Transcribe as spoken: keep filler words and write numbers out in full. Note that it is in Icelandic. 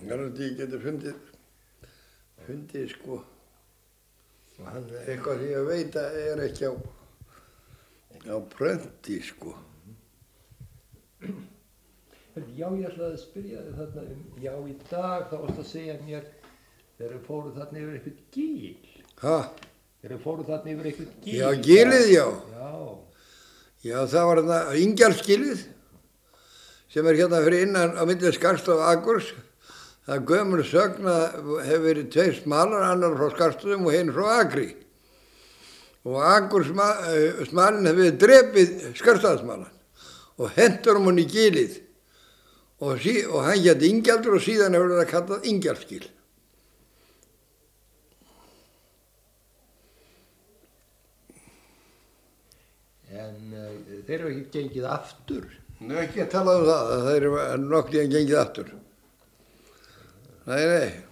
Garandi ég geti fundið, fundið sko, eitthvað sem ég veit að er ekki á, á prenti sko. Já, ég ætlaði að spyrja þig þarna um, já, í dag þá varst að segja mér þegar við fórum þarna yfir eitthvað gíl. Hæ? Þegar við fórum þarna yfir eitthvað gíl. Já, gílið, já. Já. Já, það var þarna Ingjaldsgilið sem er hérna fyrir innan á milli Skarðstöðum og Akurs. Það er gömul sögn að hefur verið tveir smalar, annar frá Skarðstöðum og hinn frá Akri. Og Akursmalinn hefur verið drepið Skarðstöðasmalann og hentur um hann í gilið. Og, sí, og hann hétt Ingjaldur og síðan hefur það kallað Ingjaldsgil. En uh, þeir eru ekki gengið aftur? Nei, ekki að tala um það, það er nokkuð gengið aftur. Nei, nei.